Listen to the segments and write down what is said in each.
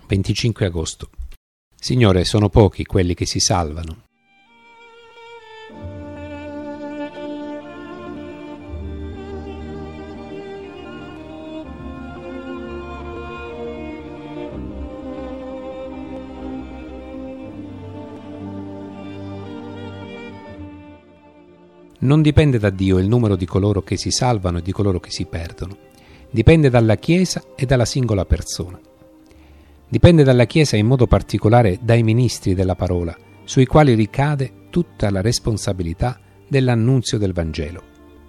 25 agosto. Signore, sono pochi quelli che si salvano. Non dipende da Dio il numero di coloro che si salvano e di coloro che si perdono. Dipende dalla Chiesa e dalla singola persona. Dipende dalla Chiesa in modo particolare dai ministri della parola, sui quali ricade tutta la responsabilità dell'annunzio del Vangelo.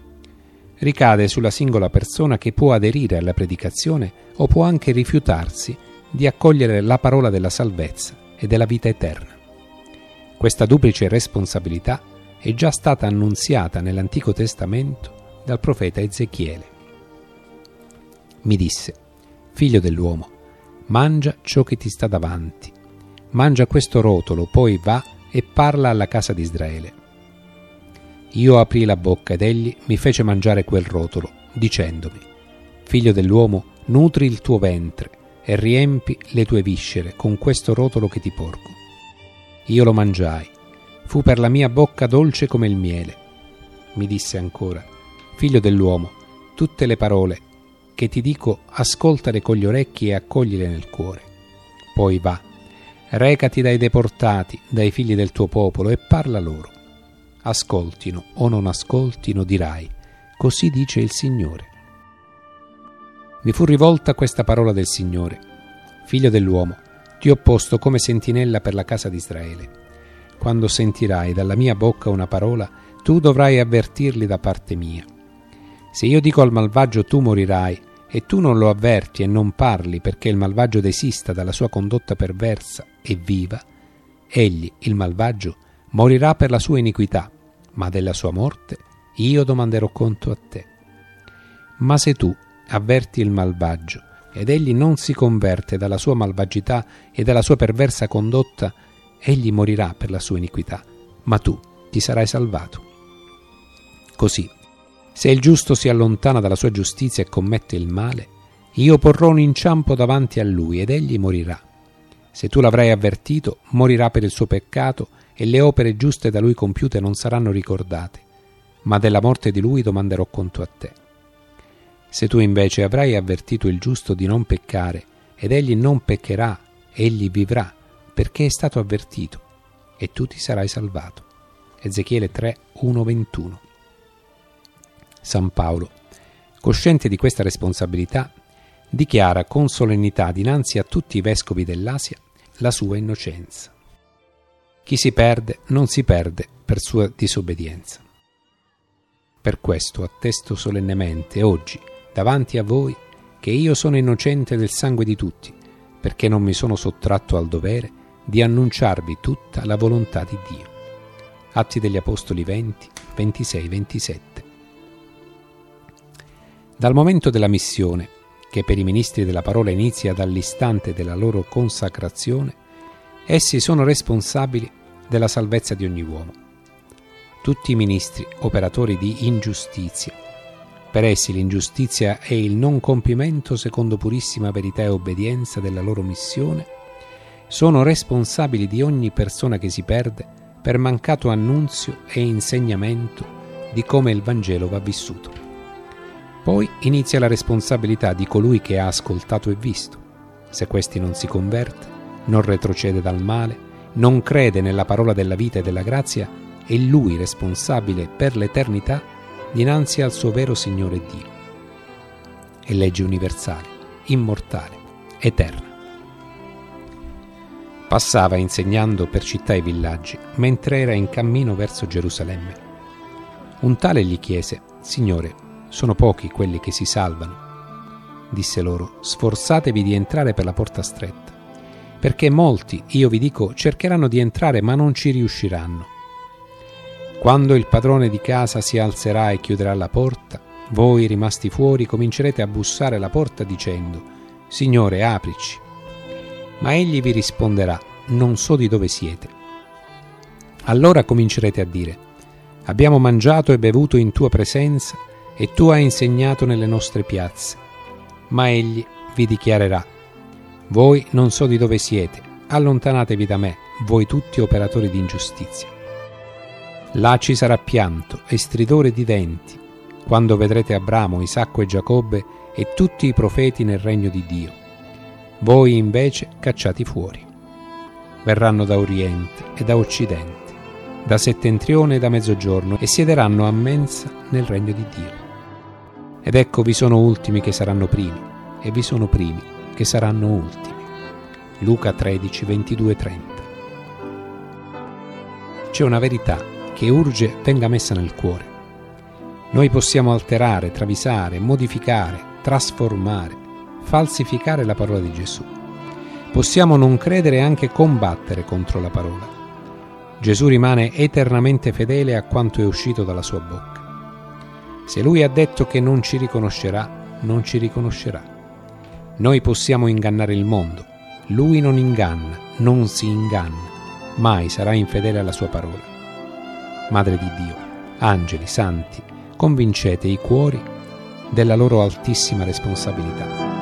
Ricade sulla singola persona che può aderire alla predicazione o può anche rifiutarsi di accogliere la parola della salvezza e della vita eterna. Questa duplice responsabilità è già stata annunziata nell'Antico Testamento dal profeta Ezechiele. Mi disse: figlio dell'uomo, mangia ciò che ti sta davanti, mangia questo rotolo, poi va e parla alla casa di Israele. Io aprii la bocca ed egli mi fece mangiare quel rotolo, dicendomi: figlio dell'uomo, nutri il tuo ventre e riempi le tue viscere con questo rotolo che ti porgo. Io lo mangiai. Fu per la mia bocca dolce come il miele. Mi disse ancora: figlio dell'uomo, tutte le parole che ti dico ascoltale con gli orecchi e accoglile nel cuore. Poi va, recati dai deportati, dai figli del tuo popolo, e parla loro. Ascoltino o non ascoltino, dirai: così dice il Signore. Mi fu rivolta questa parola del Signore: figlio dell'uomo, ti ho posto come sentinella per la casa di Israele. Quando sentirai dalla mia bocca una parola, tu dovrai avvertirli da parte mia. Se io dico al malvagio tu morirai, e tu non lo avverti e non parli perché il malvagio desista dalla sua condotta perversa e viva, egli, il malvagio, morirà per la sua iniquità, ma della sua morte io domanderò conto a te. Ma se tu avverti il malvagio ed egli non si converte dalla sua malvagità e dalla sua perversa condotta, egli morirà per la sua iniquità, ma tu ti sarai salvato. Così, se il giusto si allontana dalla sua giustizia e commette il male, io porrò un inciampo davanti a lui ed egli morirà. Se tu l'avrai avvertito, morirà per il suo peccato e le opere giuste da lui compiute non saranno ricordate, ma della morte di lui domanderò conto a te. Se tu invece avrai avvertito il giusto di non peccare ed egli non peccherà, egli vivrà, perché è stato avvertito, e tu ti sarai salvato. Ezechiele 3, 1-21. San Paolo, cosciente di questa responsabilità, dichiara con solennità dinanzi a tutti i vescovi dell'Asia la sua innocenza. Chi si perde non si perde per sua disobbedienza. Per questo attesto solennemente oggi davanti a voi che io sono innocente del sangue di tutti, perché non mi sono sottratto al dovere di annunciarvi tutta la volontà di Dio. Atti degli Apostoli 20, 26-27. Dal momento della missione, che per i ministri della parola inizia dall'istante della loro consacrazione, essi sono responsabili della salvezza di ogni uomo. Tutti i ministri, operatori di ingiustizia, per essi l'ingiustizia è il non compimento secondo purissima verità e obbedienza della loro missione, sono responsabili di ogni persona che si perde per mancato annunzio e insegnamento di come il Vangelo va vissuto. Poi inizia la responsabilità di colui che ha ascoltato e visto. Se questi non si converte, non retrocede dal male, non crede nella parola della vita e della grazia, è lui responsabile per l'eternità dinanzi al suo vero Signore Dio. È legge universale, immortale, eterna. Passava insegnando per città e villaggi, mentre era in cammino verso Gerusalemme. Un tale gli chiese: Signore, sono pochi quelli che si salvano. Disse loro: sforzatevi di entrare per la porta stretta, perché molti, io vi dico, cercheranno di entrare ma non ci riusciranno. Quando il padrone di casa si alzerà e chiuderà la porta, voi rimasti fuori comincerete a bussare alla porta dicendo: Signore, aprici. Ma egli vi risponderà: non so di dove siete. Allora comincerete a dire: abbiamo mangiato e bevuto in tua presenza e tu hai insegnato nelle nostre piazze. Ma egli vi dichiarerà: Voi non so di dove siete, allontanatevi da me, voi tutti operatori di ingiustizia. Là ci sarà pianto e stridore di denti, quando vedrete Abramo, Isacco e Giacobbe e tutti i profeti nel regno di Dio. Voi invece cacciati fuori. Verranno da oriente e da occidente, da settentrione e da mezzogiorno, e siederanno a mensa nel regno di Dio. Ed ecco, vi sono ultimi che saranno primi, e vi sono primi che saranno ultimi. Luca 13, 22, 30. C'è una verità che urge venga messa nel cuore. Noi possiamo alterare, travisare, modificare, trasformare, falsificare la parola di Gesù. Possiamo non credere e anche combattere contro la parola. Gesù rimane eternamente fedele a quanto è uscito dalla sua bocca. Se Lui ha detto che non ci riconoscerà, non ci riconoscerà. Noi possiamo ingannare il mondo. Lui non inganna, non si inganna. Mai sarà infedele alla sua parola. Madre di Dio, angeli, santi, convincete i cuori della loro altissima responsabilità.